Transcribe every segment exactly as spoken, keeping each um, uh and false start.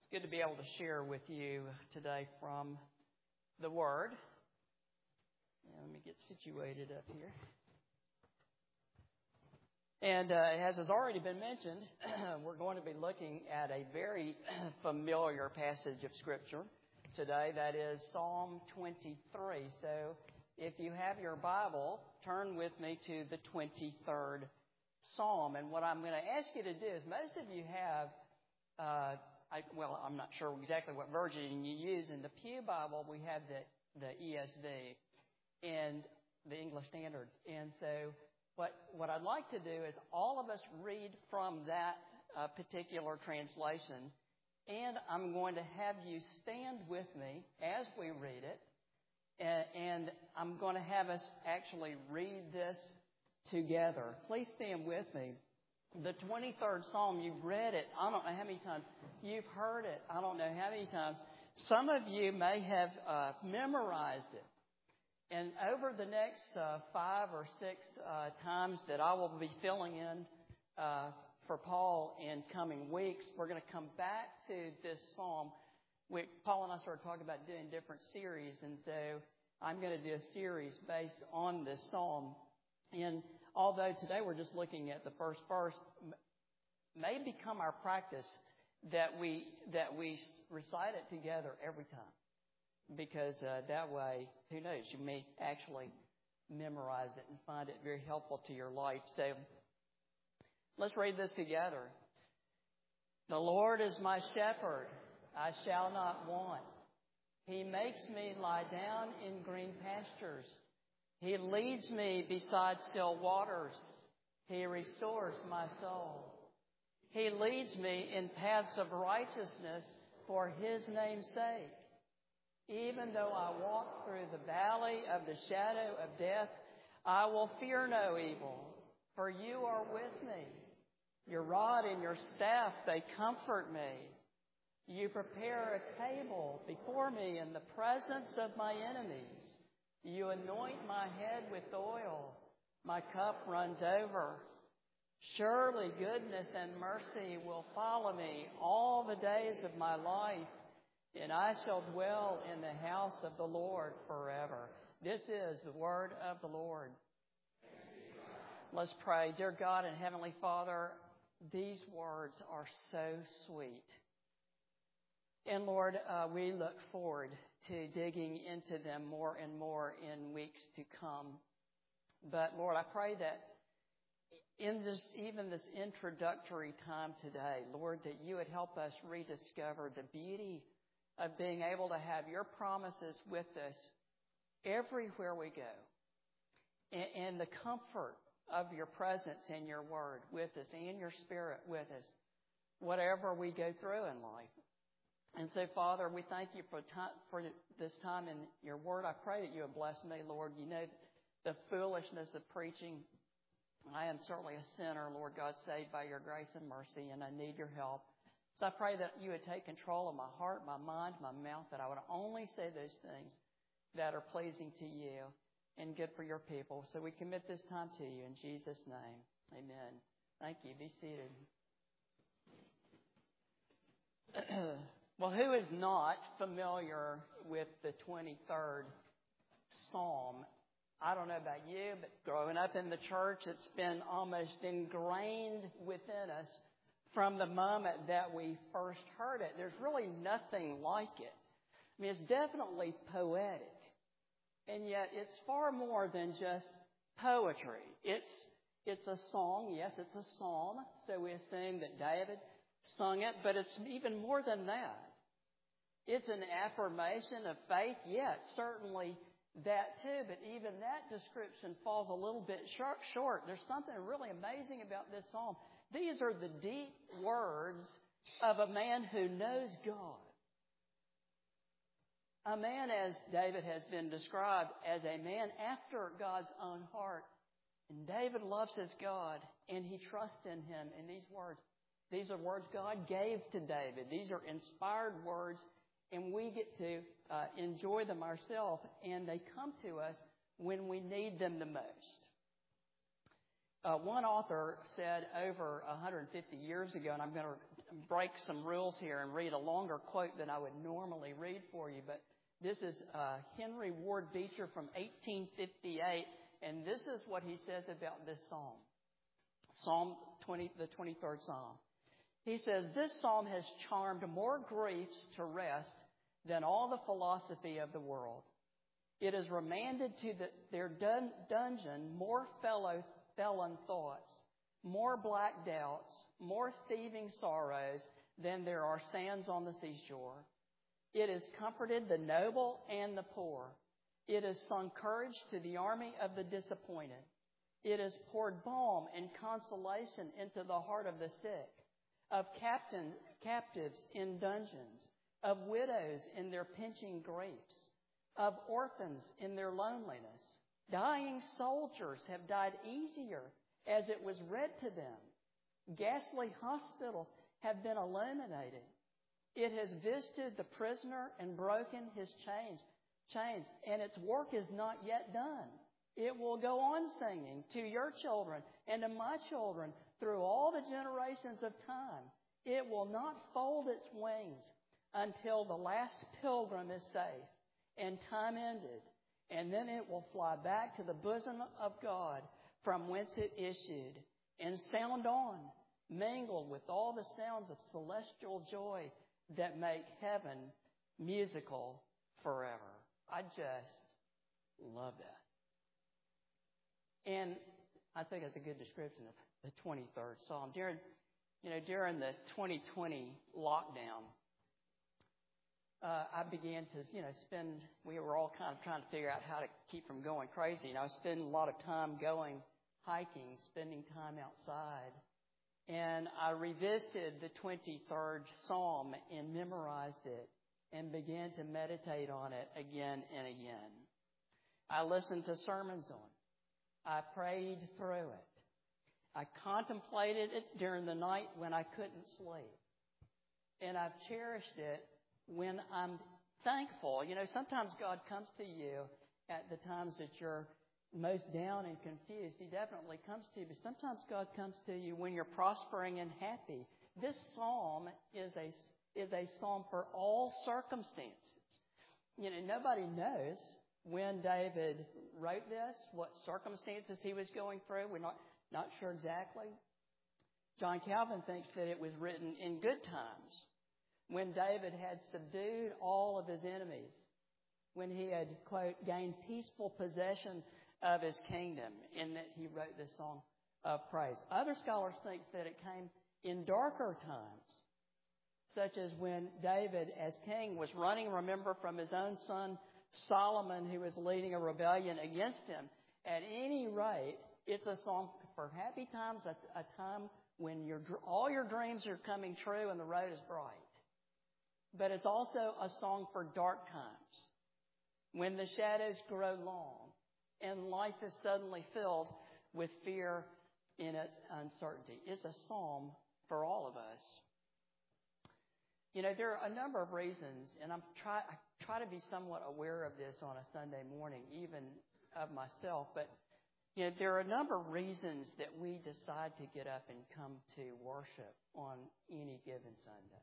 It's good to be able to share with you today from the Word. Yeah, let me get situated up here. And uh, as has already been mentioned, we're going to be looking at a very familiar passage of Scripture today. That is Psalm twenty-three. So if you have your Bible, turn with me to the twenty-third Psalm. And what I'm going to ask you to do is, most of you have, uh, I, well, I'm not sure exactly what version you use. In the Pew Bible, we have the, the E S V and the English Standard. And so What, what I'd like to do is all of us read from that uh, particular translation, and I'm going to have you stand with me as we read it, and, and I'm going to have us actually read this together. Please stand with me. The twenty-third Psalm, you've read it, I don't know how many times. You've heard it, I don't know how many times. Some of you may have uh, memorized it. And over the next uh, five or six uh, times that I will be filling in uh, for Paul in coming weeks, we're going to come back to this psalm. We, Paul and I started talking about doing different series, and so I'm going to do a series based on this psalm. And although today we're just looking at the first verse, may become our practice that we that we recite it together every time. Because uh, that way, who knows, you may actually memorize it and find it very helpful to your life. So let's read this together. The Lord is my shepherd, I shall not want. He makes me lie down in green pastures. He leads me beside still waters. He restores my soul. He leads me in paths of righteousness for His name's sake. Even though I walk through the valley of the shadow of death, I will fear no evil, for you are with me. Your rod and your staff, they comfort me. You prepare a table before me in the presence of my enemies. You anoint my head with oil. My cup runs over. Surely goodness and mercy will follow me all the days of my life, and I shall dwell in the house of the Lord forever. This is the word of the Lord. Let's pray. Dear God and Heavenly Father, these words are so sweet. And Lord, uh, we look forward to digging into them more and more in weeks to come. But Lord, I pray that in this, even this introductory time today, Lord, that you would help us rediscover the beauty of being able to have your promises with us everywhere we go, and, and the comfort of your presence and your word with us and your spirit with us, whatever we go through in life. And so, Father, we thank you for, time, for this time in your word. I pray that you would bless me, Lord. You know the foolishness of preaching. I am certainly a sinner, Lord God, saved by your grace and mercy, and I need your help. So I pray that you would take control of my heart, my mind, my mouth, that I would only say those things that are pleasing to you and good for your people. So we commit this time to you in Jesus' name. Amen. Thank you. Be seated. Well, who is not familiar with the twenty-third Psalm? I don't know about you, but growing up in the church, it's been almost ingrained within us from the moment that we first heard it. There's really nothing like it. I mean, it's definitely poetic. And yet it's far more than just poetry. It's it's a song. Yes, it's a psalm. So we assume that David sung it. But it's even more than that. It's an affirmation of faith. Yeah, certainly that too. But even that description falls a little bit short. There's something really amazing about this psalm. These are the deep words of a man who knows God. A man, as David has been described, as a man after God's own heart. And David loves his God, and he trusts in him. And these words, these are words God gave to David. These are inspired words, and we get to uh, enjoy them ourselves, and they come to us when we need them the most. Uh, one author said over one hundred fifty years ago, and I'm going to break some rules here and read a longer quote than I would normally read for you, but this is uh, Henry Ward Beecher from eighteen fifty-eight, and this is what he says about this psalm. Psalm twenty, the twenty-third Psalm. He says, "This psalm has charmed more griefs to rest than all the philosophy of the world. It has remanded to the, their dun, dungeon more fellow felon thoughts, more black doubts, more thieving sorrows than there are sands on the seashore. It has comforted the noble and the poor. It has sung courage to the army of the disappointed. It has poured balm and consolation into the heart of the sick, of captain, captives in dungeons, of widows in their pinching griefs, of orphans in their loneliness. Dying soldiers have died easier as it was read to them. Ghastly hospitals have been illuminated. It has visited the prisoner and broken his chains, chains, and its work is not yet done. It will go on singing to your children and to my children through all the generations of time. It will not fold its wings until the last pilgrim is safe and time ended, and then it will fly back to the bosom of God from whence it issued and sound on, mingled with all the sounds of celestial joy that make heaven musical forever." I just love that. And I think that's a good description of the twenty-third Psalm. During, you know, during the twenty twenty lockdown, uh, I began to, you know, spend, we were all kind of trying to figure out how to keep from going crazy. And I was spending a lot of time going hiking, spending time outside. And I revisited the twenty-third Psalm and memorized it and began to meditate on it again and again. I listened to sermons on it. I prayed through it. I contemplated it during the night when I couldn't sleep. And I've cherished it when I'm thankful. You know, sometimes God comes to you at the times that you're most down and confused. He definitely comes to you. But sometimes God comes to you when you're prospering and happy. This psalm is a, is a psalm for all circumstances. You know, nobody knows when David wrote this, what circumstances he was going through. We're not, not sure exactly. John Calvin thinks that it was written in good times, when David had subdued all of his enemies, when he had, quote, gained peaceful possession of his kingdom, and that he wrote this song of praise. Other scholars think that it came in darker times, such as when David, as king, was running, remember, from his own son Solomon, who was leading a rebellion against him. At any rate, it's a song for happy times, a, a time when your, all your dreams are coming true and the road is bright. But it's also a song for dark times, when the shadows grow long and life is suddenly filled with fear and uncertainty. It's a psalm for all of us. You know, there are a number of reasons, and I'm try, I try to be somewhat aware of this on a Sunday morning, even of myself, but you know, there are a number of reasons that we decide to get up and come to worship on any given Sunday.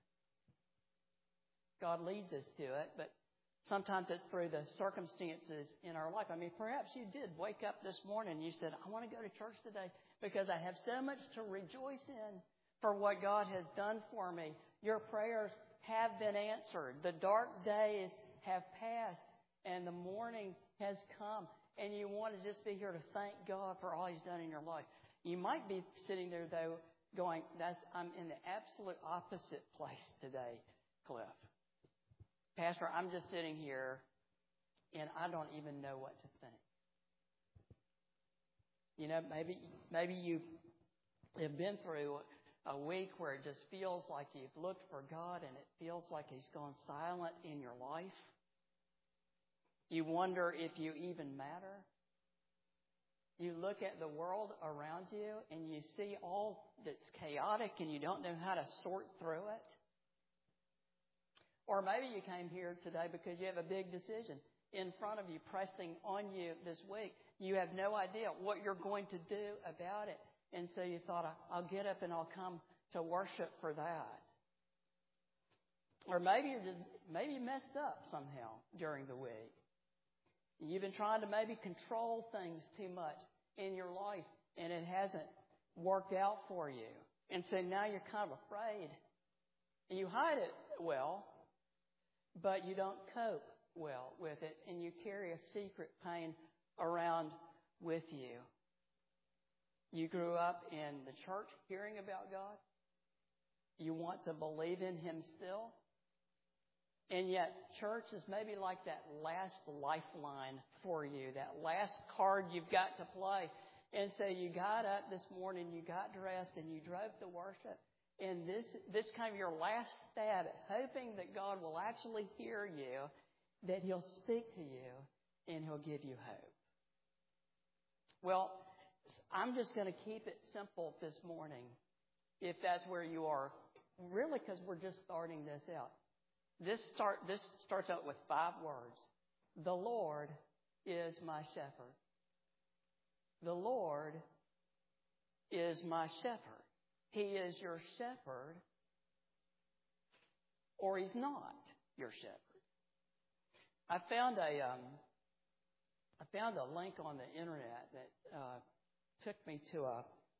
God leads us to it, but sometimes it's through the circumstances in our life. I mean, perhaps you did wake up this morning and you said, I want to go to church today because I have so much to rejoice in for what God has done for me. Your prayers have been answered. The dark days have passed and the morning has come. And you want to just be here to thank God for all He's done in your life. You might be sitting there, though, going, "That's I'm in the absolute opposite place today, Cliff. Pastor, I'm just sitting here and I don't even know what to think." You know, maybe maybe you have been through a week where it just feels like you've looked for God and it feels like He's gone silent in your life. You wonder if you even matter. You look at the world around you and you see all that's chaotic and you don't know how to sort through it. Or maybe you came here today because you have a big decision in front of you, pressing on you this week. You have no idea what you're going to do about it. And so you thought, I'll get up and I'll come to worship for that. Or maybe you're just, maybe you messed up somehow during the week. You've been trying to maybe control things too much in your life, and it hasn't worked out for you. And so now you're kind of afraid. And you hide it well, but you don't cope well with it, and you carry a secret pain around with you. You grew up in the church hearing about God. You want to believe in Him still. And yet church is maybe like that last lifeline for you, that last card you've got to play. And so you got up this morning, you got dressed, and you drove to worship. And this this kind of your last stab at hoping that God will actually hear you, that He'll speak to you, and He'll give you hope. Well, I'm just going to keep it simple this morning, if that's where you are, really, because we're just starting this out. This start this starts out with five words. The Lord is my shepherd. The Lord is my shepherd. He is your shepherd, or He's not your shepherd. I found a um, I found a link on the internet that uh, took me to a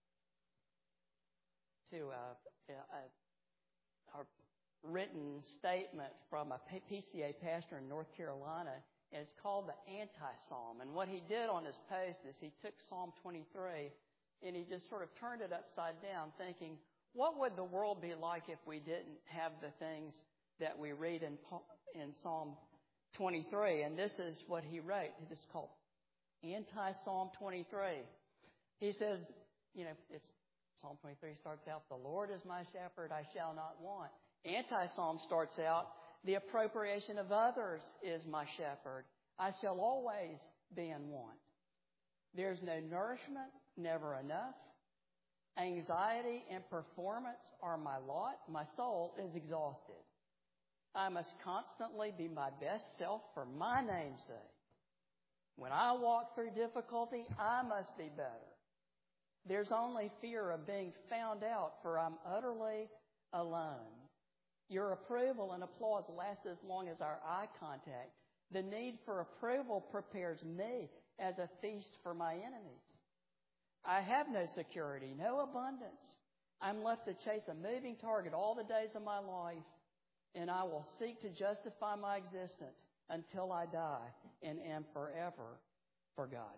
to a, a, a written statement from a P C A pastor in North Carolina, and it's called the Anti-Psalm. And what he did on his post is he took Psalm twenty-three and he just sort of turned it upside down, thinking, what would the world be like if we didn't have the things that we read in, in Psalm twenty-three? And this is what he wrote. This is called Anti-Psalm twenty-three. He says, you know, it's Psalm twenty-three starts out, the Lord is my shepherd, I shall not want. Anti-Psalm starts out, the appropriation of others is my shepherd. I shall always be in want. There's no nourishment, never enough. Anxiety and performance are my lot. My soul is exhausted. I must constantly be my best self for my name's sake. When I walk through difficulty, I must be better. There's only fear of being found out, for I'm utterly alone. Your approval and applause last as long as our eye contact. The need for approval prepares me as a feast for my enemies. I have no security, no abundance. I'm left to chase a moving target all the days of my life, and I will seek to justify my existence until I die and am forever forgotten.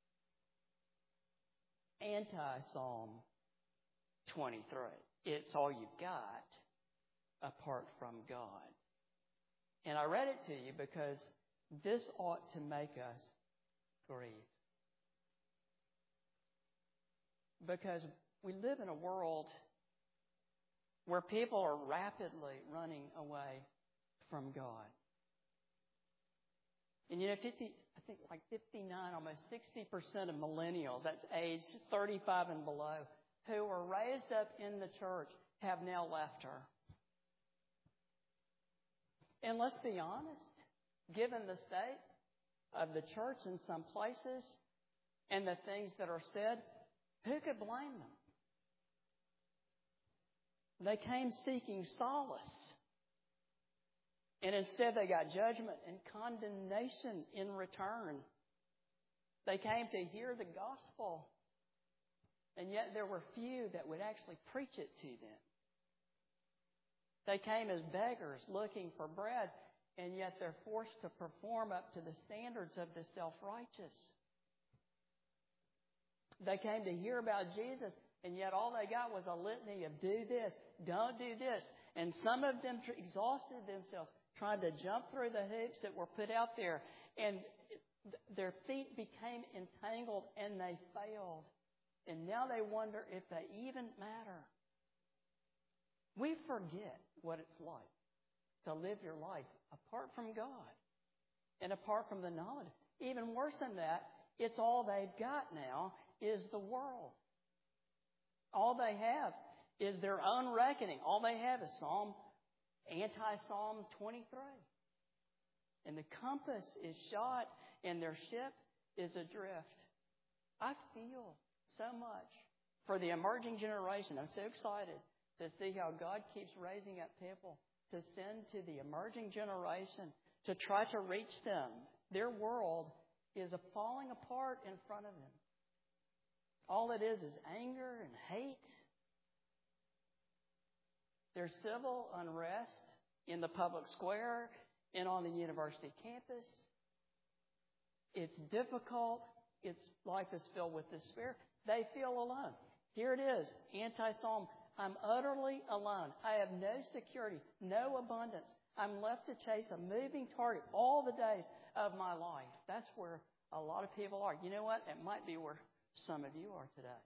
Anti-Psalm twenty-three. It's all you've got apart from God. And I read it to you because this ought to make us grieve. Because we live in a world where people are rapidly running away from God. And you know, fifty, I think like fifty-nine, almost sixty percent of millennials, that's age thirty-five and below, who were raised up in the church have now left her. And let's be honest, given the state of the church in some places and the things that are said, who could blame them? They came seeking solace. And instead they got judgment and condemnation in return. They came to hear the gospel. And yet there were few that would actually preach it to them. They came as beggars looking for bread, and yet they're forced to perform up to the standards of the self-righteous. They came to hear about Jesus, and yet all they got was a litany of do this, don't do this. And some of them exhausted themselves trying to jump through the hoops that were put out there. And their feet became entangled and they failed. And now they wonder if they even matter. We forget what it's like to live your life apart from God and apart from the knowledge. Even worse than that, it's all they've got now is the world. All they have is their own reckoning. All they have is Psalm, Anti-Psalm twenty-three. And the compass is shot and their ship is adrift. I feel so much for the emerging generation. I'm so excited to see how God keeps raising up people to send to the emerging generation to try to reach them. Their world is a falling apart in front of them. All it is is anger and hate. There's civil unrest in the public square and on the university campus. It's difficult. Its life is filled with despair. They feel alone. Here it is, anti-psalm. I'm utterly alone. I have no security, no abundance. I'm left to chase a moving target all the days of my life. That's where a lot of people are. You know what? It might be where some of you are today.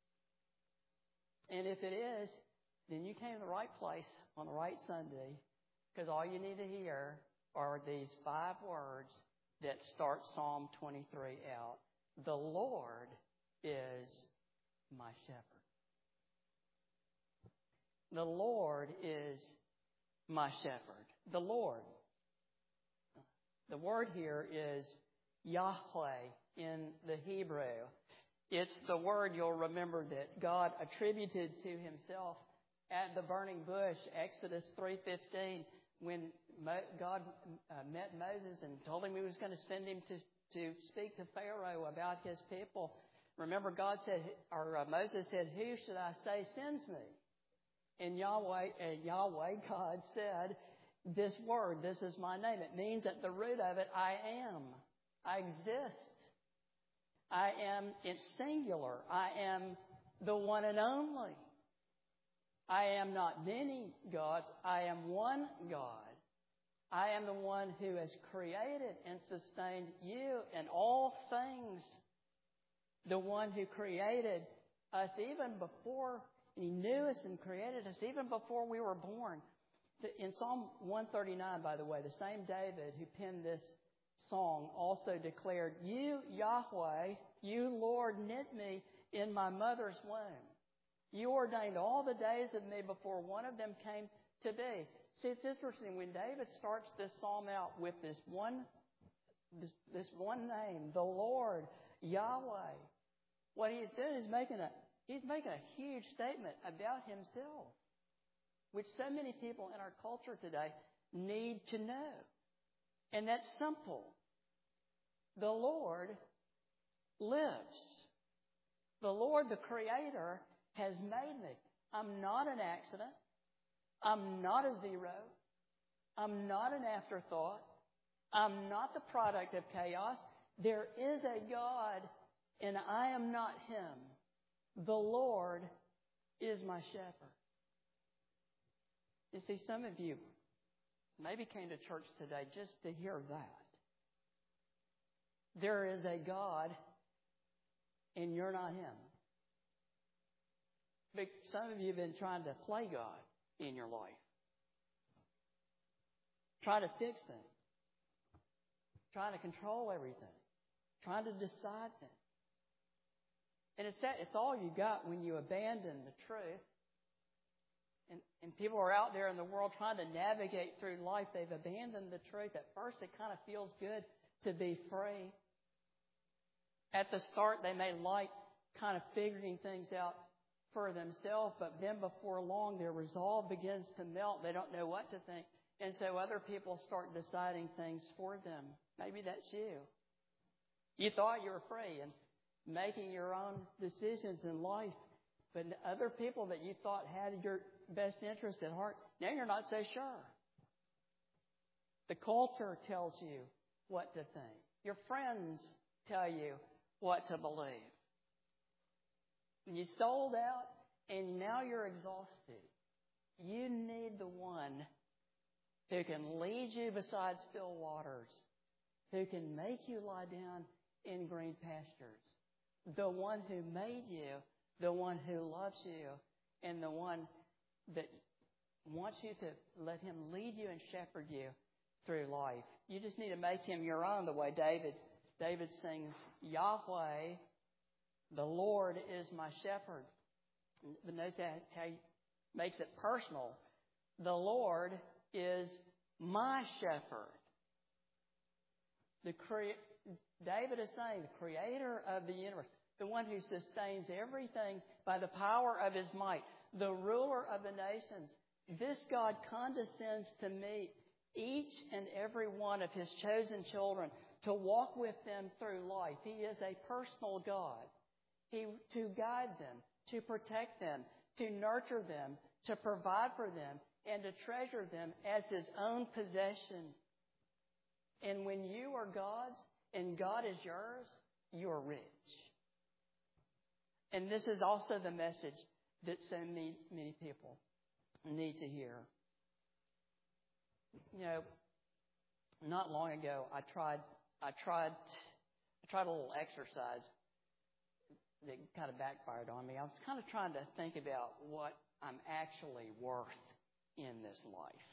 And if it is, then you came to the right place on the right Sunday, because all you need to hear are these five words that start Psalm twenty-three out. The Lord is my shepherd. The Lord is my shepherd. The Lord. The word here is Yahweh in the Hebrew. It's the word you'll remember that God attributed to himself at the burning bush, Exodus three fifteen, when God met Moses and told him he was going to send him to, to speak to Pharaoh about his people. Remember, God said, or uh, Moses said, "Who should I say sends me?" And Yahweh, uh, Yahweh, God said, this word, this is my name. It means at the root of it, I am. I exist. I am, it's singular. I am the one and only. I am not many gods. I am one God. I am the one who has created and sustained you and all things. The one who created us even before, and he knew us and created us even before we were born. In Psalm one thirty-nine, by the way, the same David who penned this song also declared, "You, Yahweh, you, Lord, knit me in my mother's womb. You ordained all the days of me before one of them came to be." See, it's interesting when David starts this psalm out with this one, this, this one name, the Lord, Yahweh. What he's doing is making a he's making a huge statement about himself, which so many people in our culture today need to know. And that's simple. The Lord lives. The Lord, the Creator, has made me. I'm not an accident. I'm not a zero. I'm not an afterthought. I'm not the product of chaos. There is a God, and I am not him. The Lord is my shepherd. You see, some of you maybe came to church today just to hear that. There is a God, and you're not him. But some of you have been trying to play God in your life. Trying to fix things. Trying to control everything. Trying to decide things. And it's that, it's all you got when you abandon the truth. And, and people are out there in the world trying to navigate through life. They've abandoned the truth. At first, it kind of feels good to be free. At the start, they may like kind of figuring things out for themselves, but then before long, their resolve begins to melt. They don't know what to think. And so other people start deciding things for them. Maybe that's you. You thought you were free and making your own decisions in life, but other people that you thought had your best interest at heart, now you're not so sure. The culture tells you what to think. Your friends tell you what to believe. You sold out, and now you're exhausted. You need the one who can lead you beside still waters, who can make you lie down in green pastures, the one who made you, the one who loves you, and the one that wants you to let him lead you and shepherd you through life. You just need to make him your own, the way David David sings, Yahweh, the Lord is my shepherd. But notice how he makes it personal. The Lord is my shepherd. The cre- David is saying, the creator of the universe, the one who sustains everything by the power of his might, the ruler of the nations, this God condescends to meet each and every one of His chosen children, to walk with them through life. He is a personal God. He to guide them, to protect them, to nurture them, to provide for them, and to treasure them as His own possession. And when you are God's and God is yours, you are rich. And this is also the message that so many, many people need to hear. You know, not long ago, I tried, I tried, I tried a little exercise that kind of backfired on me. I was kind of trying to think about what I'm actually worth in this life.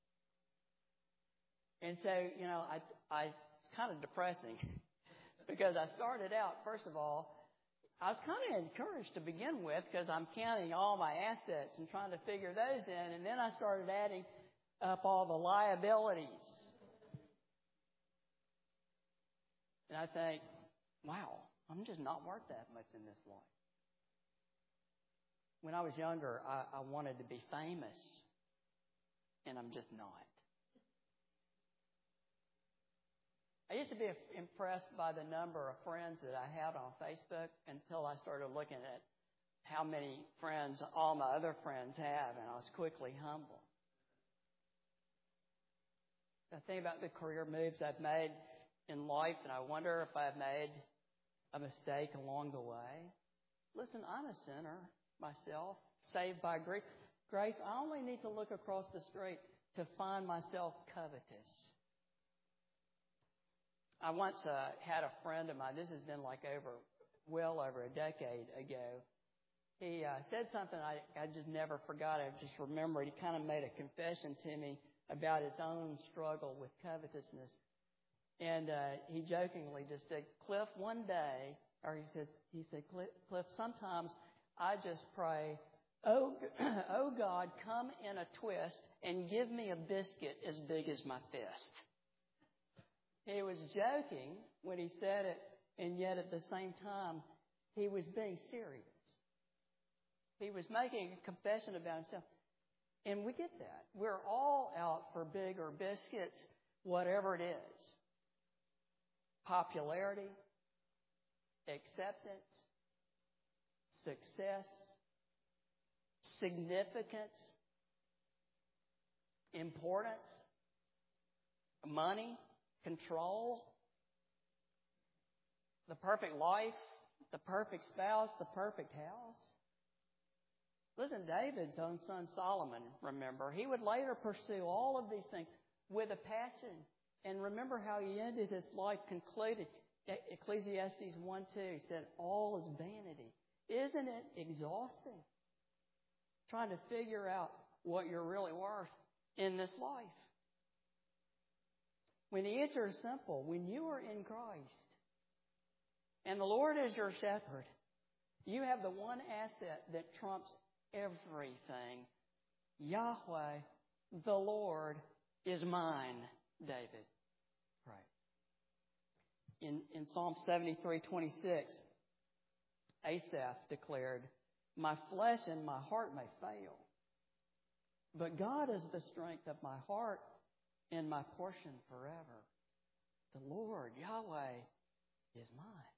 And so, you know, I, I, it's kind of depressing because I started out, first of all, I was kind of encouraged to begin with because I'm counting all my assets and trying to figure those in. And then I started adding up all the liabilities. And I think, wow, I'm just not worth that much in this life. When I was younger, I, I wanted to be famous, and I'm just not. I used to be impressed by the number of friends that I had on Facebook until I started looking at how many friends all my other friends have, and I was quickly humbled. I think about the career moves I've made in life, and I wonder if I've made a mistake along the way. Listen, I'm a sinner myself, saved by grace. Grace, I only need to look across the street to find myself covetous. I once uh, had a friend of mine, this has been like over, well over a decade ago. He uh, said something I, I just never forgot. I just remembered. He kind of made a confession to me about his own struggle with covetousness. And uh, he jokingly just said, Cliff, one day, or he said, he said, Cliff, Cliff sometimes I just pray, oh, oh God, come in a twist and give me a biscuit as big as my fist. He was joking when he said it, and yet at the same time, he was being serious. He was making a confession about himself. And we get that. We're all out for bigger biscuits, whatever it is. Popularity, acceptance, success, significance, importance, money, control, the perfect life, the perfect spouse, the perfect house. Listen, David's own son Solomon, remember, he would later pursue all of these things with a passion. And remember how he ended his life, concluded, Ecclesiastes one two, he said, all is vanity. Isn't it exhausting? Trying to figure out what you're really worth in this life. When the answer is simple, when you are in Christ and the Lord is your shepherd, you have the one asset that trumps everything. Yahweh, the Lord, is mine, David. Right. In, in Psalm seventy-three twenty-six, Asaph declared, my flesh and my heart may fail, but God is the strength of my heart and my portion forever. The Lord, Yahweh, is mine.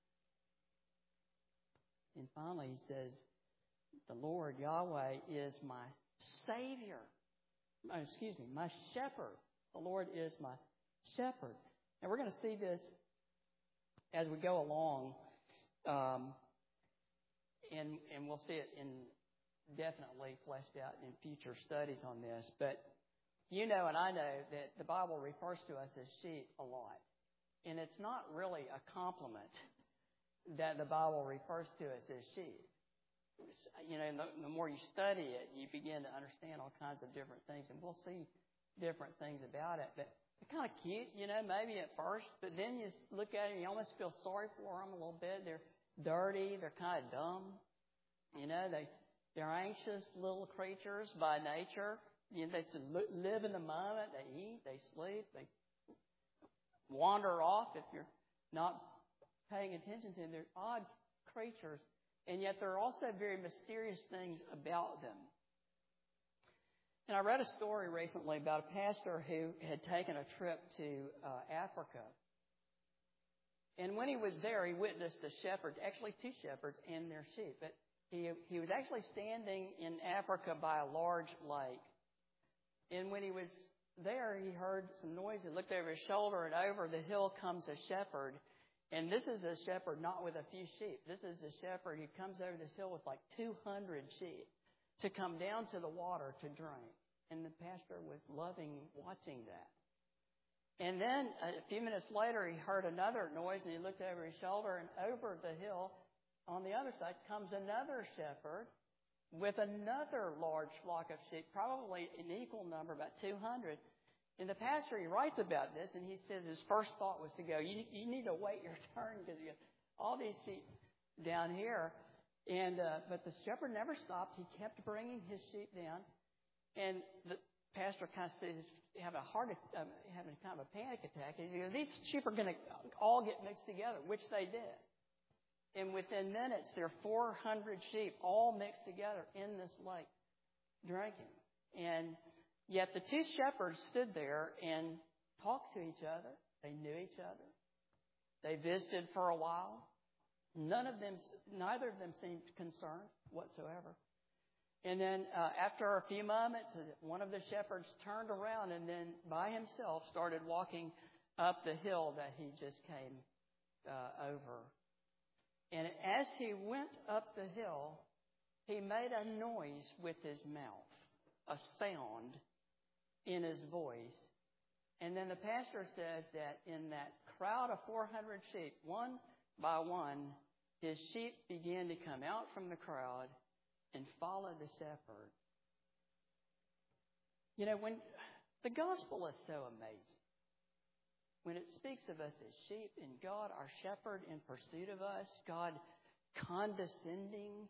And finally, he says, the Lord, Yahweh, is my Savior. Oh, excuse me, my shepherd. The Lord is my shepherd. And we're going to see this as we go along. Um, and, and we'll see it in definitely fleshed out in future studies on this. But you know and I know that the Bible refers to us as sheep a lot. And it's not really a compliment that the Bible refers to us as sheep. You know, the, the more you study it, you begin to understand all kinds of different things. And we'll see different things about it. But they're kind of cute, you know, maybe at first. But then you look at them, you almost feel sorry for them a little bit. They're dirty. They're kind of dumb. You know, they, they're anxious little creatures by nature. You know, they live in the moment. They eat. They sleep. They wander off if you're not paying attention to them. They're odd creatures. And yet there are also very mysterious things about them. And I read a story recently about a pastor who had taken a trip to uh, Africa. And when he was there, he witnessed a shepherd, actually two shepherds and their sheep. But he, he was actually standing in Africa by a large lake. And when he was there, he heard some noise. He looked over his shoulder, and over the hill comes a shepherd. And this is a shepherd not with a few sheep. This is a shepherd who comes over this hill with like two hundred sheep to come down to the water to drink. And the pastor was loving watching that. And then a few minutes later, he heard another noise, and he looked over his shoulder, and over the hill on the other side comes another shepherd with another large flock of sheep, probably an equal number, about two hundred. And the pastor, he writes about this, and he says his first thought was to go, you, you need to wait your turn because you got all these sheep down here. And uh, but the shepherd never stopped. He kept bringing his sheep down. And the pastor kind of says, having a heart, um, having kind of a panic attack. He goes, these sheep are going to all get mixed together, which they did. And within minutes, there are four hundred sheep all mixed together in this lake drinking. And yet the two shepherds stood there and talked to each other. They knew each other. They visited for a while. None of them, neither of them seemed concerned whatsoever. And then uh, after a few moments, one of the shepherds turned around and then by himself started walking up the hill that he just came uh, over. And as he went up the hill, he made a noise with his mouth, a sound in his voice. And then the pastor says that in that crowd of four hundred sheep, one by one, his sheep began to come out from the crowd and follow the shepherd. You know, when the gospel is so amazing, when it speaks of us as sheep and God, our shepherd, in pursuit of us, God condescending,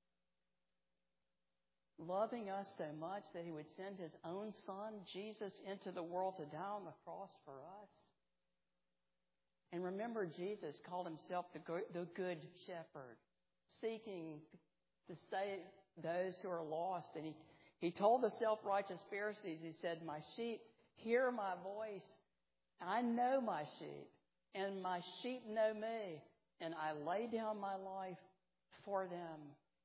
loving us so much that he would send his own son, Jesus, into the world to die on the cross for us. And remember, Jesus called himself the good shepherd, seeking to save those who are lost. And he, he told the self-righteous Pharisees, he said, my sheep hear my voice. I know my sheep, and my sheep know me, and I lay down my life for them.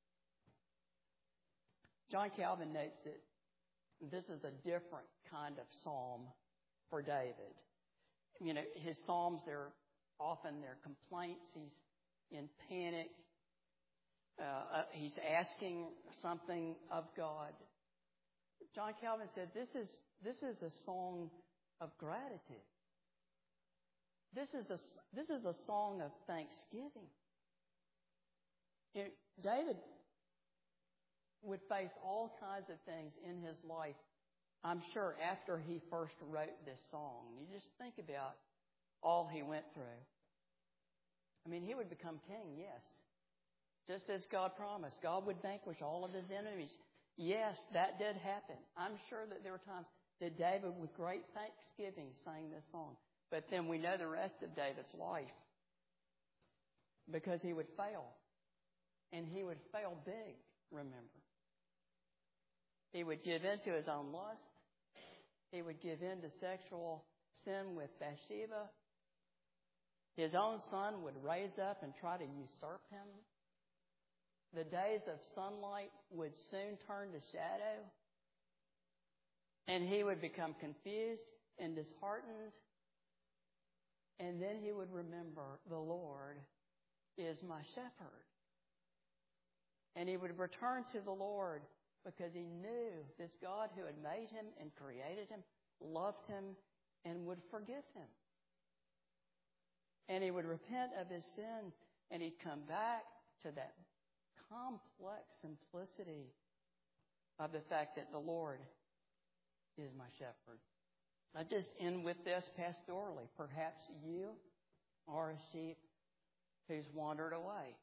John Calvin notes that this is a different kind of psalm for David. You know, his psalms, they're often they're complaints. He's in panic. Uh, uh, he's asking something of God. John Calvin said, this is, this is a song of gratitude. This is a, this is a song of thanksgiving. You know, David would face all kinds of things in his life, I'm sure, after he first wrote this song. You just think about all he went through. I mean, he would become king, yes. Just as God promised. God would vanquish all of his enemies. Yes, that did happen. I'm sure that there were times that David, with great thanksgiving, sang this song. But then we know the rest of David's life. Because he would fail. And he would fail big, remember. He would give in to his own lust. He would give in to sexual sin with Bathsheba. His own son would raise up and try to usurp him. The days of sunlight would soon turn to shadow. And he would become confused and disheartened. And then he would remember, the Lord is my shepherd. And he would return to the Lord because he knew this God who had made him and created him, loved him, and would forgive him. And he would repent of his sin, and he'd come back to that complex simplicity of the fact that the Lord is my shepherd. I just end with this pastorally. Perhaps you are a sheep who's wandered away.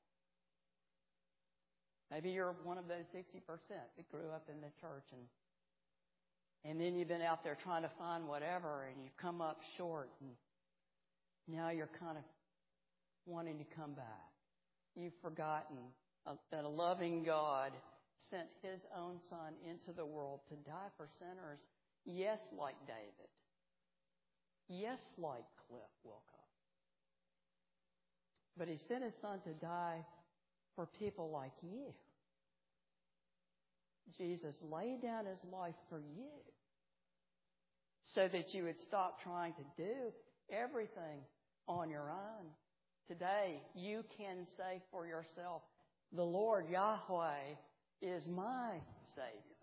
Maybe you're one of those sixty percent that grew up in the church, and and then you've been out there trying to find whatever, and you've come up short, and now you're kind of wanting to come back. You've forgotten that a loving God sent His own Son into the world to die for sinners. Yes, like David. Yes, like Cliff Wilcox. But He sent His Son to die for people like you. Jesus laid down His life for you so that you would stop trying to do everything on your own. Today, you can say for yourself, the Lord Yahweh is my Savior.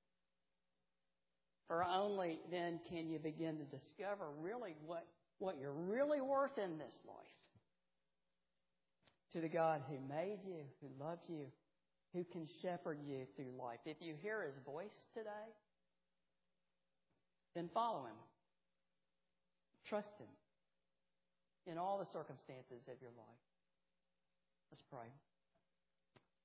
For only then can you begin to discover really what, what you're really worth in this life. To the God who made you, who loved you, who can shepherd you through life. If you hear His voice today, then follow Him. Trust Him in all the circumstances of your life. Let's pray.